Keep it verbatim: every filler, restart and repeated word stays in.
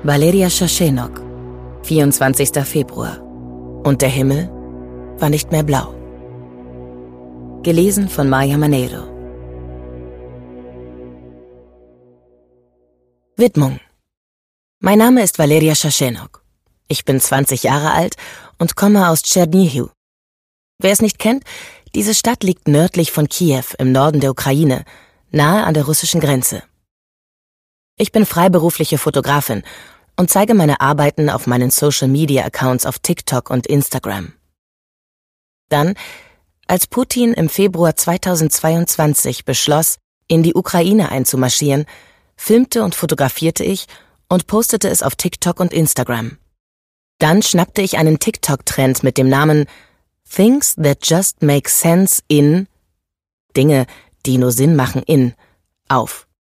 Valeria Shashenok, vierundzwanzigster Februar. Und der Himmel war nicht mehr blau. Gelesen von Maya Maneiro. Widmung. Mein Name ist Valeria Shashenok. Ich bin zwanzig Jahre alt und komme aus Tschernihiw. Wer es nicht kennt, diese Stadt liegt nördlich von Kiew im Norden der Ukraine, nahe an der russischen Grenze. Ich bin freiberufliche Fotografin und zeige meine Arbeiten auf meinen Social-Media-Accounts auf TikTok und Instagram. Dann, als Putin im Februar zweitausendzweiundzwanzig beschloss, in die Ukraine einzumarschieren, filmte und fotografierte ich und postete es auf TikTok und Instagram. Dann schnappte ich einen TikTok-Trend mit dem Namen Things that just make sense in Dinge, die nur Sinn machen in auf.